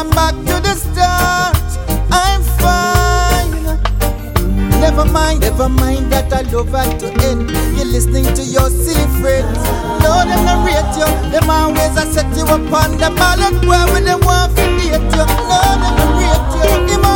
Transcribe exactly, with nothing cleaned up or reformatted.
I'm back to the start. I'm fine. Never mind, never mind that I love had to end. You're listening to your silly friends. No, them not rate you. Them always I set you up on the ballot where when they want to date you. No, them not rate you.